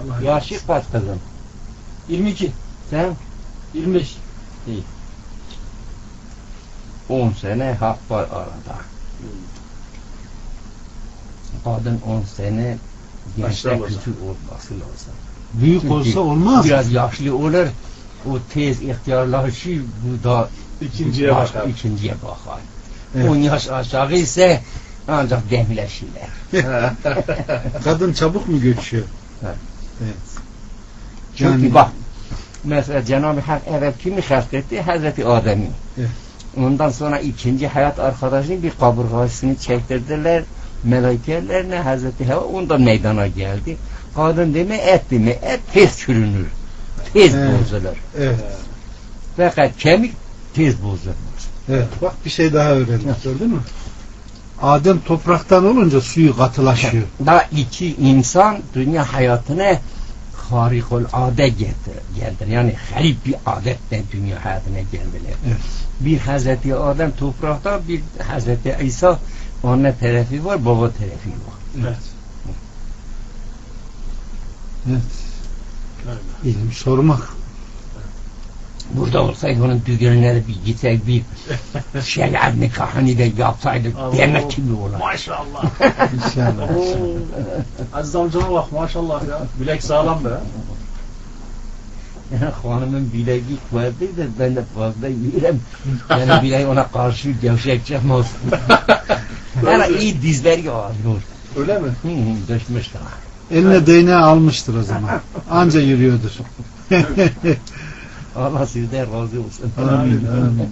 Yaşı kaç kızım? 22. Sen? 25. İyi. 10 sene hak var arada. Kadın 10 sene gençler küçük olması lazım. Büyük Çünkü olsa olmaz. Biraz yaşlı olur. O tez ihtiyarlaşı bu da İkinciye bakar. İkinciye bakar. Evet. 10 yaş aşağı ise ancak demleşirler. Kadın çabuk mu göçüyor? Evet. Evet. Çünkü bak mesela Cenab-ı Hak evet kimi halk etti? Hazreti Adem'i. Evet. Ondan sonra ikinci hayat arkadaşını bir kaburgasını çektirdiler. Melaikelerine Hazreti Hava ondan meydana geldi. Kadın deme et deme. Et tez çürünür. Tez bozulur. Evet. Fakat kemik tez bozulmaz. Evet. Bak bir şey daha öğrendik. Gördün mü? Adem topraktan olunca suyu katılaşıyor. Daha iki insan dünya hayatına harikul-ade geldiler. Yani garip bir adetle dünya hayatına geldiler. Evet. Bir Hazreti Adem toprakta, bir Hazreti İsa anne tarafı var, baba tarafı var. Evet. Evet. İlim sormak. Burada olsaydı onun düğününe de bir gitsek bir şeref nikahını da yapsaydık demek gibi olur. Maşallah. İnşallah. Aziz amcama bak maşallah ya. Bilek sağlam be. Hanımın bileği kuvvetli de ben de fazla yürüyorum. Yani bileği ona karşı gevşekçem olsun. Yani iyi dizleri ağrıyor. Öyle mi? Düşmüş daha. Eline değneği almıştır o zaman. Anca yürüyordur. Allah sizden razı olsun. Amin. Amin.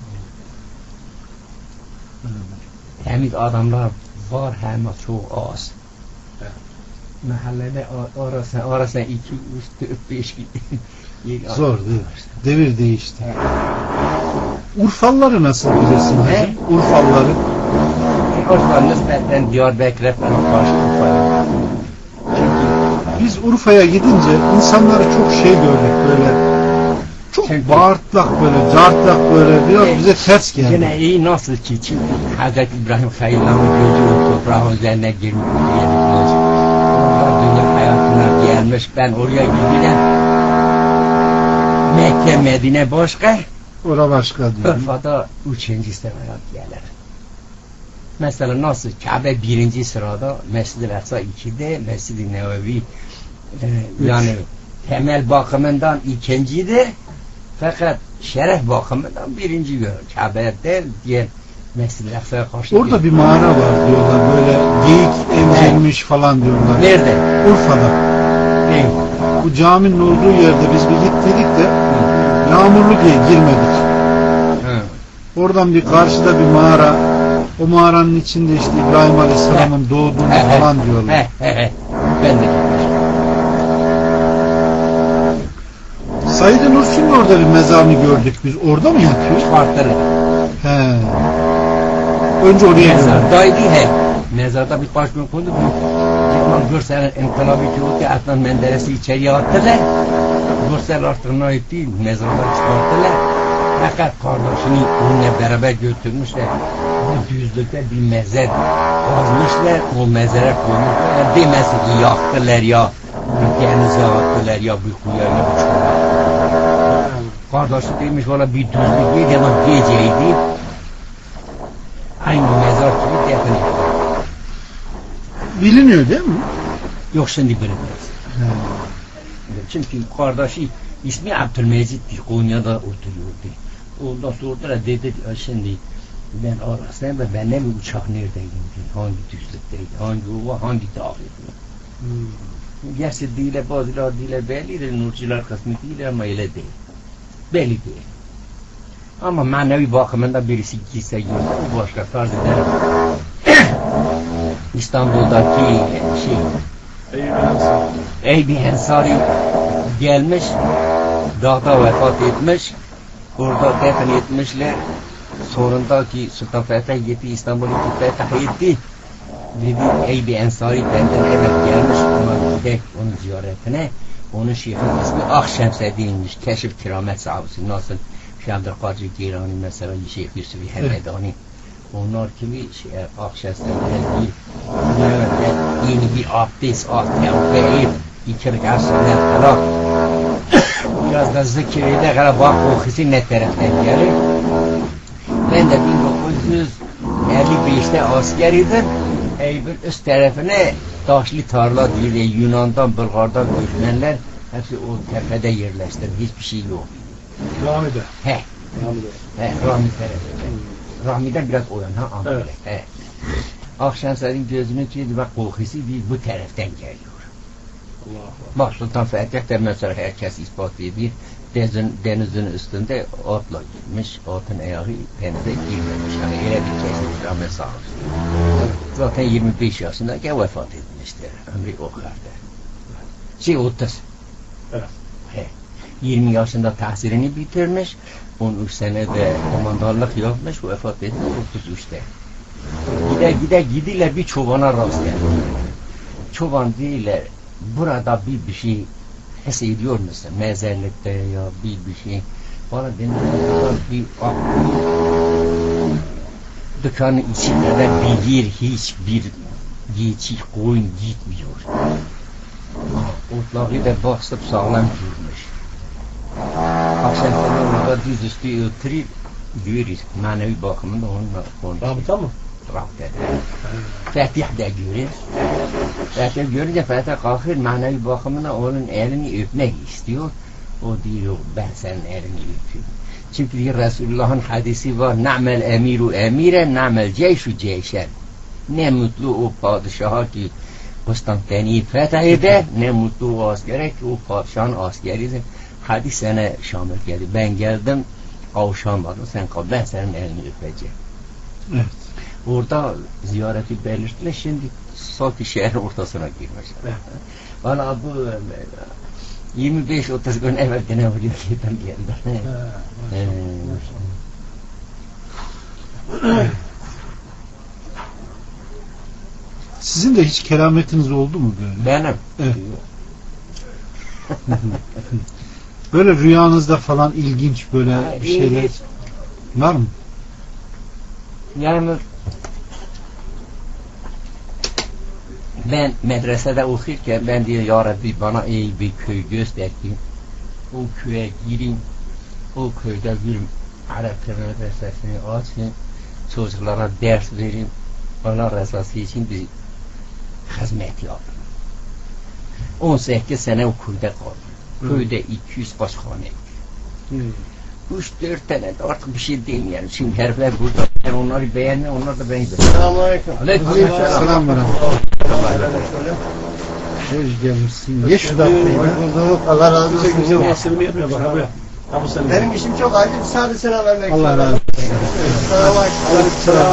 Temiz adamlar var hem çok az. Mahallede arasına 2, 3, 4, 5 Zor değil. Devir değişti. Urfalıları nasıl bilirsin? He? Urfalıları. Osman nispeten Diyarbakır'a falan karşı Urfa'ya. Biz Urfa'ya gidince insanları çok şey gördük böyle. Çok Çünkü- bağırtlak böyle, cartlak böyle biraz bize ters geldi. Yine iyi nasıl ki çünkü Hazreti İbrahim Halil'in gözü o toprağın üzerine girmiş. Onlar dünya hayatına gelmiş. Ben oraya gidiyorum. Mekke, Medine başka. Ora başka diyor. Urfa'da 3. sıraya gelir. Mesela nasıl Kabe 1. sırada, Mescid-i Aksa 2'de, Mescid-i Nebevi yani temel bakımından 2.'de fakat şeref bakımından 1. görür. Kabe değil diye Mescid-i Aksa'ya karşı. Orada bir mağara var diyorlar böyle geyik emzirmiş falan diyorlar. Nerede? Urfa'da. Ne? Bu caminin olduğu yerde biz bir gittiydik de yağmurlu diye girmedik. Hı. Oradan bir karşıda bir mağara, o mağaranın içinde işte İbrahim Aleyhisselam'ın doğduğunu falan diyorlar. Ben de gitmişim. Said Nursi'nin orada bir mezarını gördük biz. Orada mı yatıyor? Farklı. He. Önce oraya gidelim. Mezardaydı he. Mezarda birkaç gün kondu. Gitmem Gürsel'in inkılabı ki o ki Adnan Menderes'i içeriye attılar. Gürsel artık ne etti? Mezardan çıkarttılar. Fakat kardeşini onunla beraber götürmüşler. Bu düzlükte bir mezar kazmışlar. O mezara koymuşlar. Ya demesin ki yaktılar ya bir denize attılar ya bir kuyuya ya bir çuvala. Kardeşi demiş valla bir düzlük değil ama geceydi. Aynı mezar gibi defin etti. Biliniyor değil mi? Yok şimdi bilinmez. Çünkü kardeşi ismi Abdülmecit'ti. Konya'da oturuyordu. Ondan sonra da dedi şimdi ben arasına ve ben ne bir uçak neredeydim? Hangi düzlükteydi? Hangi ova? Hangi dağıydı? Gerçi dile bazılar dile bellidir. Nurcular kısmı değil ama öyle değil. Belli değil. Ama manevi bakımında birisi gitse yine başka farz ederim. İstanbul'daki Eyüp Ensari gelmiş, dağda vefat etmiş, orada defin etmişler. Sonundaki Sultan Fetih gitti, İstanbul'u fetih etti. Dedi Eyüp Ensari benden evet gelmiş, ona gidek onun ziyaretine. Onun şeyhin ismi Akşemseddin'miş, keşif keramet sahibi. Nasıl Şemdülkadir Gilani mesela Şeyh Yusuf Hemedani. Onlar kimi Akşemseddin'e yeni bir abdest al, tevbe et, 2 kadar biraz da zikirde kadar bak okusu ne taraftan gelir. Ben de 1955'te askeriydim. Eybül üst tarafına taşlı tarla değil, Yunan'dan, Bulgar'dan göçmenler hepsi o tepede yerleşti. Hiçbir şey yok. Rami'de. He. Rami tarafında. Rami'den biraz oyan ha Ankara. Evet. He. Akşam senin gözünü çizdi ve kokusu değil bu taraftan geliyor. Bak Sultan Fatih de mesela herkes ispat ediyor. Denizin üstünde atla gitmiş, atın ayağı denize girmemiş. Yani öyle bir kesin rahmet sağ olsun. Zaten 25 yaşındayken vefat etmiştir. Ömrü o kadar. 30. Evet. He. 20 yaşında tahsilini bitirmiş. 13 senede komandanlık yapmış, vefat etmiş 33'te. Gidiler bir çobana rast geldi. Çoban değiller. Burada bir şey hissediyor musun? Mezarlıkta ya bir şey. Bana denildi bir dükkanın içinde bilir hiçbir geçik koyun gitmiyor. Otları da basıp sağlam durmuş. Akşam sonra orada düz üstü oturup görürüz. Manevi bakımında onunla konuşuyor. Rabıta mı? Rabıta. Fatih de görür. Fatih görünce Fatih kalkır manevi bakımına onun elini öpmek istiyor. O diyor ben senin elini öpeyim. Çünkü Resulullah'ın hadisi var. Na'mel emiru emire, na'mel ceyşu ceyşen. Ne mutlu o padişaha ki Konstantiniye fethede, ne mutlu o askere ki o padişahın askeridir. Hadis sana şamil geldi. Ben geldim, kavuşamadım. Sen kal, ben senin elini öpeceğim. Evet. Orada ziyareti belirttiler. Şimdi sanki şehir ortasına girmişler. Evet. Valla bu 25-30 gün evvel gene oluyor ki ben geldim. Sizin de hiç kerametiniz oldu mu böyle? Benim. Evet. Böyle rüyanızda falan ilginç böyle bir şeyler var mı? Yani ben medresede okurken ben diyor ya Rabbi bana iyi bir köy göster ki o köye gireyim, o köyde bir Arapça medresesini açayım, çocuklara ders vereyim, Allah rızası için bir hizmet yapayım. 18 sene o köyde kaldım. Köyde 200 başhane. 3-4 tane de artık bir şey değil yani. Şimdi herifler burada. Yani onları beğenme, onlar da beğenme. Selamünaleyküm. Aleykümselam ve hoş gelmişsin. Ye şu dakikayı. Allah razı olsun. Güzel nasibini yapıyor bak abi. Benim işim çok acil. Sadece selam vermek Allah razı olsun. Selam.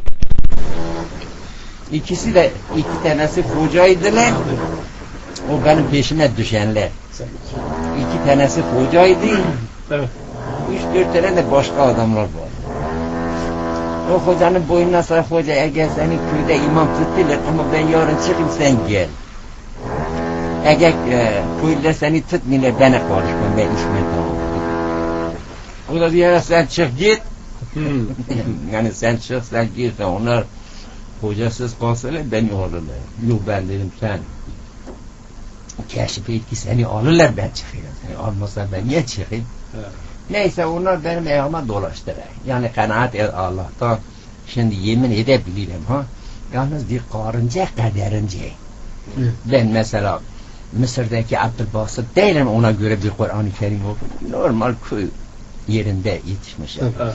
İkisi de, 2 tanesi kocaydılar. O benim peşime düşenler. 2 tanesi kocaydı. Evet. 3-4 tane de başka adamlar var. O hocanın boynuna sahip hoca eğer senin köyde imam tuttular ama ben yarın çıkayım sen gel. Eğer köyde seni tutmuyorlar bana konuşma ben işime tamam. O da diyor sen çık git. Yani sen çık sen git onlar hocasız kalsalar beni alırlar. Yok ben dedim sen keşif et ki seni alırlar ben çıkayım. Seni almasa ben niye çıkayım? Evet. Neyse onlar benim ayağıma dolaştılar. Yani kanaat et Allah'tan. Şimdi yemin edebilirim ha. Yalnız bir karınca kaderince. Ben mesela Mısır'daki Abdülbasit değilim ona göre bir Kur'an-ı Kerim okudum. Normal köy yerinde yetişmişim. Evet.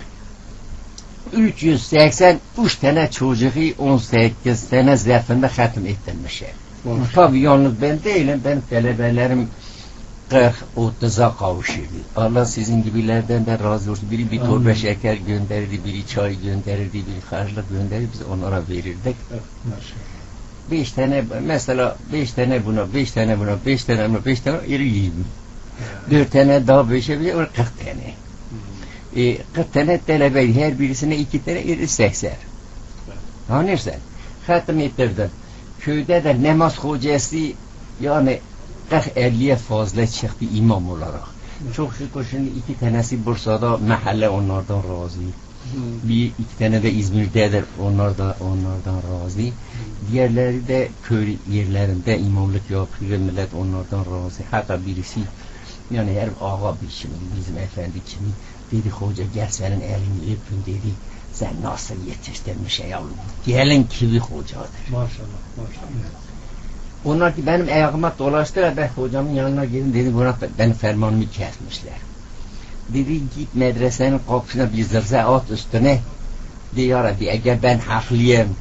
383 tane çocuğu 18 sene zarfında hatim ettirmişim. Tabii yalnız ben değilim. Ben talebelerim 40-30'a kavuşurdu. Allah sizin gibilerden de razı olsun. Biri bir torba şeker gönderirdi, biri çay gönderirdi, biri harçlık gönderirdi. Biz onlara verirdik. Evet. 5 tane mesela 5 tane buna, 5 tane buna, 5 tane buna, 5 tane iri yiyeyim. 4 tane daha 5'e bile 40 tane. 40 tane talebe her birisine 2 tane iri 80. Anlıyorsun? Hatim ettirdim. Köyde de namaz hocası yani 40-50'ye fazla çıktı imam olarak. Çok şükür şimdi 2 tanesi Bursa'da mahalle onlardan razı. Bir iki tane de İzmir'dedir. Onlardan razı. Diğerleri de köy yerlerinde imamlık yapıyor. Millet onlardan razı. Hatta birisi yani her ağa bir şimdi bizim efendi kimi dedi hoca gel senin elini öpün dedi. Sen nasıl yetiştirmiş yavrum? Gelin gibi hocadır. Maşallah, maşallah. Onlar ki benim ayağıma dolaştılar, ben hocamın yanına gidin dedi, buna benim fermanımı kesmişler. Dedi git medresenin kapısına bir zırza at üstüne. De ya Rabbi eğer ben haklıyım,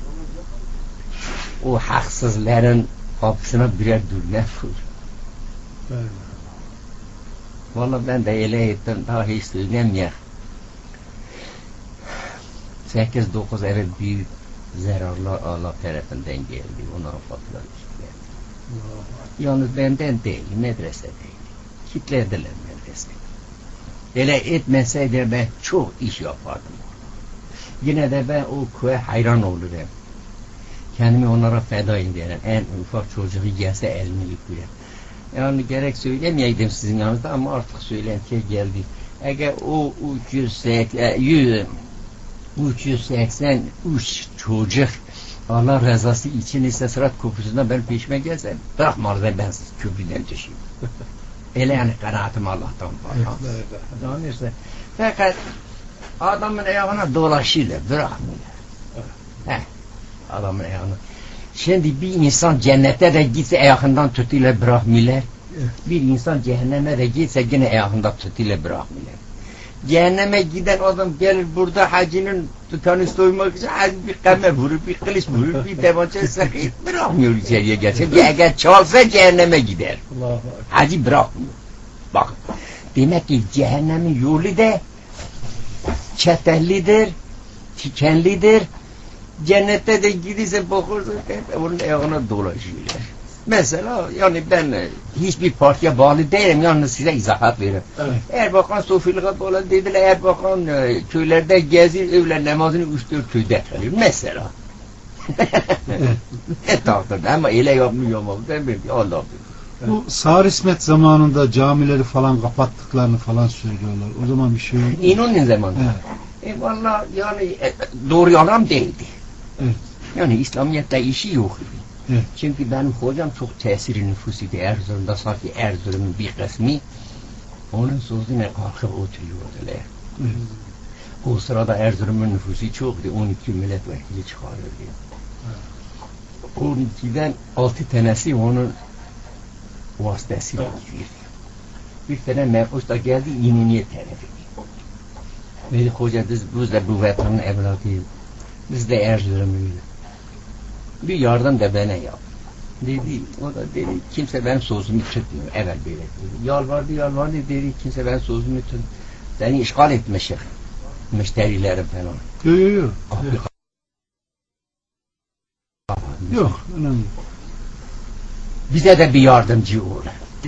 o haksızların kapısına birer düğme vur. Evet. Vallahi ben de öyle ettim, daha hiç söylemiyor. 8-9 eve büyük zararlar Allah tarafından geldi, onlara fatlar geldi. Yalnız benden değil, medrese değil. Kitlediler medrese. Öyle etmeseydi ben çok iş yapardım. Yine de ben o köye hayran olurum. Kendimi onlara feda ederim. En ufak çocuğu gelse elini yıkıyor. Yani gerek söylemeyeydim sizin yanınızda ama artık söylentiye geldi. Eğer o 383 çocuk Allah rızası için ise Sırat Köprüsü'nden ben peşime gelsem bırakmalı ben köprüden düşeyim. Öyle yani kanaatim Allah'tan var. Yani işte, fakat adamın ayağına dolaşırlar, bırakmıyorlar. Adamın ayağına. Şimdi bir insan cennete de gitse ayağından tutuyla bırakmıyorlar. Bir insan cehenneme de gitse yine ayağından tutuyla bırakmıyorlar. Cehenneme giden adam gelir burada hacının tutanı soymak için bir kame vurur, bir kılıç vurur, bir devança sakit bırakmıyor içeriye geçer. Eğer çalsa cehenneme gider. Hacı bırakmıyor. Bak, demek ki cehennemin yolu da çetellidir, tikenlidir. Cennette de gidirse bakırsın, onun ayağına dolaşıyorlar. Mesela yani ben hiçbir partiye bağlı değilim, yalnız size izahat veririm. Evet. Erbakan Sofiliğe bağlı dediler, Erbakan köylerde gezir, öğlen namazını 3-4 köyde kılıyor. Mesela. Ne takdirde ama öyle yapmıyor ama ben bilmiyorum, Allah bilir. Bu Sağır İsmet zamanında camileri falan kapattıklarını falan söylüyorlar. O zaman bir şey yok. İnönü'nün zamanında. Evet. Vallahi yani doğru yalan değildi. Evet. Yani İslamiyet'te işi yok. Evet. Çünkü benim hocam çok tesiri nüfusuydu Erzurum'da, sanki Erzurum'un bir kısmı onun sözüne kalkıp oturuyordular. Evet. O sırada Erzurum'un nüfusu çoktu, 12 milletvekili çıkarıyordu. Evet. 12'den 6 tanesi onun vasıtasıyla gidiyordu. Bir tane mevkus da geldi İnönü'ye tarafı. Dedi hoca biz de bu vatanın evladıyız. Biz de Erzurum'uyuz. Bir yardım da bana yap. Dedi, o da dedi, kimse benim sözümü tutmuyor. Evvel böyle dedi. Yalvardı dedi, kimse benim sözümü tutmuyor. Seni işgal etmişim. Müşterilerim falan. Yok. Yok, önemli. Bize de bir yardımcı ol.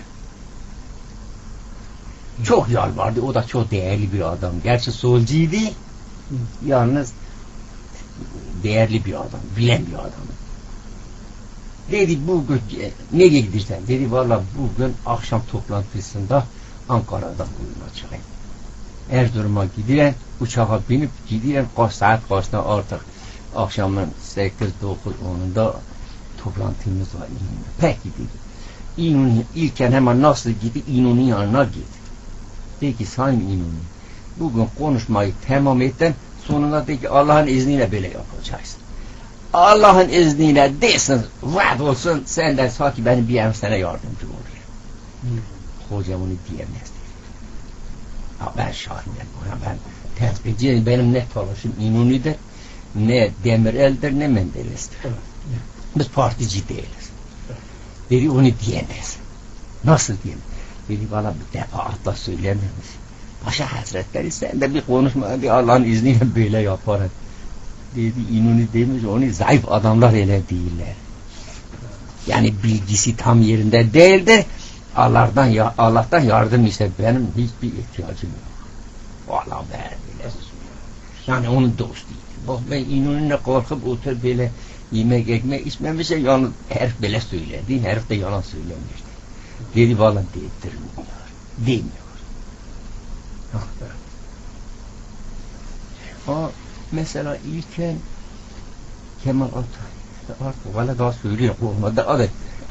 Çok yalvardı, o da çok değerli bir adam. Gerçi solcuydu, yalnız değerli bir adam, bilen bir adam. Dedi bugün nereye gidersen? Dedi valla bugün akşam toplantısında Ankara'da bulunacağım. Erzurum'a gidilen, uçağa binip gidilen kaç saat kaçta artık akşamın 8-9-10'unda toplantımız var. Peki dedi. İnönü ilken hemen nasıl gidi? İnönü'nün yanına git. Dedi ki Sayın İnönü, bugün konuşmayı tamam ettin, sonunda dedi ki Allah'ın izniyle böyle yapacaksın. Allah'ın izniyle desin, vaat olsun, sen de sanki benim bir yarım sana yardımcı olur. Hocam onu diyemez dedi. Ha, ben şahidim buna, ben tespitçiyim, benim ne çalışım İnönü'dür, ne Demirel'dir, ne Menderes'tir. Biz partici değiliz. Dedi onu diyemez. Nasıl diyemez? Dedi bana bir defaatla söylememiş. Paşa Hazretleri sen de bir konuşma, bir Allah'ın izniyle böyle yaparım. Dedi İnönü demiş, onu zayıf adamlar öyle değiller. Yani bilgisi tam yerinde değildir. Allah'tan yardım ise benim hiçbir ihtiyacım yok. Vallahi ben öyle. Yani onun dostuydu. Bak ben İnönü'ne kalkıp otur böyle yemek ekmek içmemişse yani herif böyle söyledi. Herif de yalan söylemişti. Dedi vallahi demiyor. Mesela ilken Kemal Atatürk valla daha söylüyor olmadı adı.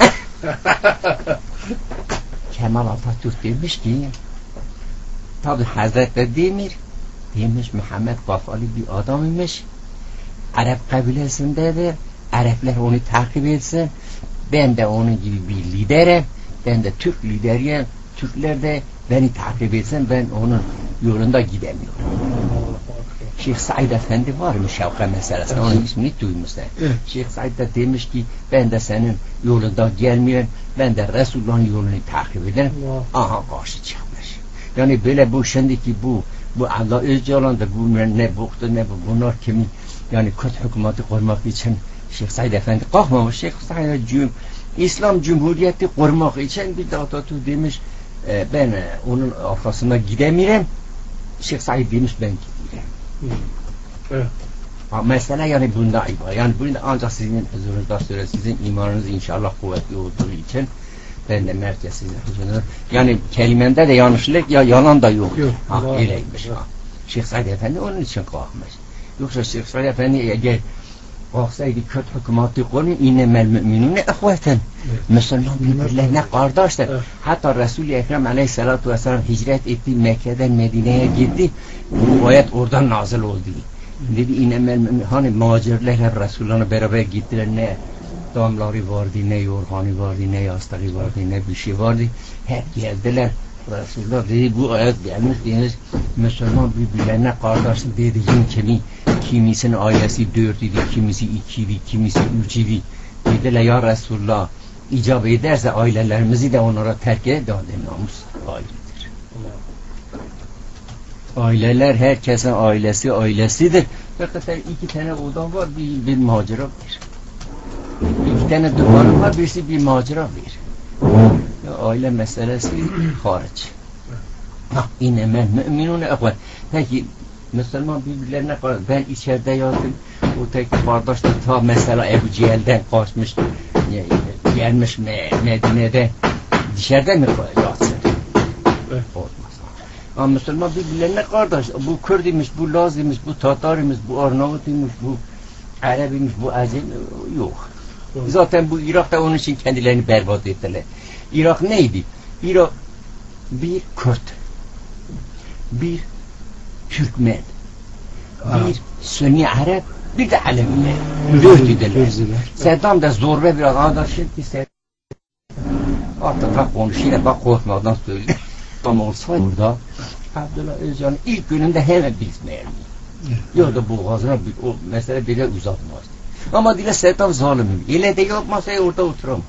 Kemal Atatürk demiş ki tabi Hazreti demiş Muhammed Gafali bir adam imiş, Arap kabilesindedir, Araplar onu takip etsin, ben de onun gibi bir liderim, ben de Türk lideriyim, Türkler de beni takip etsin, ben onun yolunda gidemiyorum. Şeyh Said Efendi var mı Şevka meselesinde, onun ismini duymuşsun. Evet. Şeyh Said de demiş ki ben de senin yolunda gelmiyorum, ben de Resulullah'ın yolunu takip ederim. Aha karşı çıkmış. Yani böyle bu şimdiki bu Allah Öcalan'da bu ne boktu ne bu bunlar kimin yani kötü hükümeti korumak için Şeyh Said Efendi kalkmamış. Şeyh Said İslam Cumhuriyeti korumak için bir de Atatürk demiş ben onun arkasına gidemiyorum. Şeyh Said demiş ben gidiyorum. Evet. Mesela yani bunda ibaret. Yani bunda ancak sizin huzurunuzda söyle sizin imanınız inşallah kuvvetli olduğu için ben de merkez sizin huzurunuzda. Yani kelimende de yanlışlık ya yalan da yok. Öyleymiş. Şeyh Said Efendi onun için kalkmış. Yoksa Şeyh Said Efendi eğer kalksaydı kötü hükümeti konu innemel müminune ehveten. Müslüman birbirlerine kardeşler. Hatta Resul-i Ekrem aleyhissalatu vesselam hicret etti, Mekke'den Medine'ye gitti. Bu ayet oradan nazil oldu. Dedi innemel mümin, hani muhacirler hep Resulullah'la beraber gittiler, ne damları vardı, ne yorganı vardı, ne yastığı vardı, ne bir şey vardı. Hep geldiler. Resulullah dedi bu ayet gelmiş deniz Müslüman birbirlerine kardeşlik dediğin kimi kimisinin ailesi 4 idi, kimisi 2 idi, kimisi 3 idi. Dediler ya Resulullah icap ederse ailelerimizi de onlara terk eder namus ailedir. Aileler herkesin ailesidir. Fakat 2 tane odam var, bir macera bir. 2 tane dükkanım var, birisi bir macera bir. Aile meselesi hariç. İnnemel müminune ehven. Peki Müslüman birbirlerine karşı ben içeride yattım. O tek kardeş de ta mesela Ebu Cehil'den kaçmış gelmiş Medine'de dışarıda mı yatsın? Olmaz. Ama Müslüman birbirlerine kardeş. Bu Kürdüymüş, bu Lazıymış, bu Tatarıymış, bu Arnavutuymuş, bu Arabiymiş, bu Acem yok. Zaten bu Irak'ta onun için kendilerini berbat ettiler. Irak neydi? Irak bir Kürt, bir Türkmen, bir Sünni Arap, bir de Aleviler. 4 idiler. Saddam da zorba bir adam. Şimdi artık konuşuyla bak korkmadan söylüyor. Tam olsaydı burada Abdullah Öcalan'ın ilk gününde hemen bilmeyelim. Yok da boğazına o mesele bile uzatmazdı. Ama dile Saddam zalimim. İle de yapmasa orada oturamaz.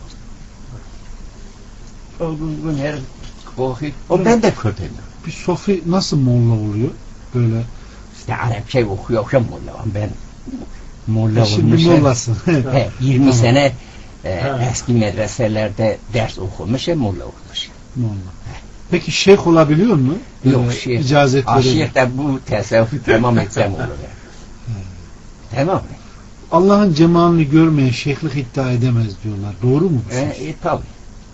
O gün her korkuyor. O ben de Kürt'üm. Bir Sofi nasıl molla oluyor? Böyle İşte Arapça okuyor molla. Ben molla şimdi mollasın. 20 sene eski medreselerde ders okumuş molla olmuş. Molla. Peki şeyh olabiliyor mu? Yok şeyh. İcazet veriyor. Şeyh de bu tasavvufu tamam etsem olur. Tamam. Allah'ın cemalini görmeyen şeyhlik iddia edemez diyorlar. Doğru mu? Tabii.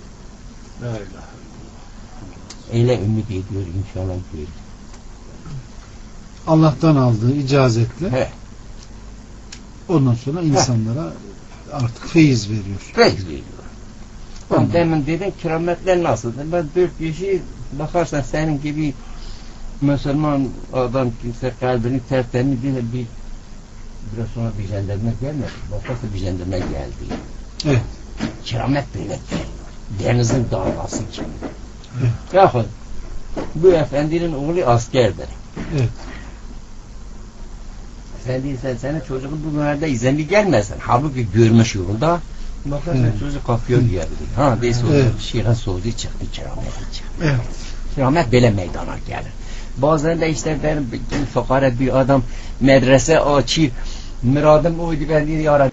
Öyle ümit ediyor inşallah diyor. Allah'tan aldığı icazetle ondan sonra insanlara artık feyiz veriyor. Feyiz veriyor. Tamam. Demin dedin kerametler nasıldır? Ben 4 kişi bakarsan senin gibi Müslüman adam kimse kalbini tertemiz değil biraz sonra bir jandarma gelmedi. Bakarsa bir jandarma geldi. Evet. Keramet böyle geliyor. Denizin dalgası gibi. Evet. Yahut bu efendinin oğlu askerdir. Evet. Efendi senin çocuğun bugünlerde izinli gelmesin. Halbuki görmüş yolda bakarsan çocuk kapıyor diyebilir. Ha deyse o şirin sözü çıktı, keramet çıktı. Evet. Keramet böyle meydana gelir. Bazen de işte benim fakir bir adam medrese açıyor. Muradım oydu ben diye yarabbim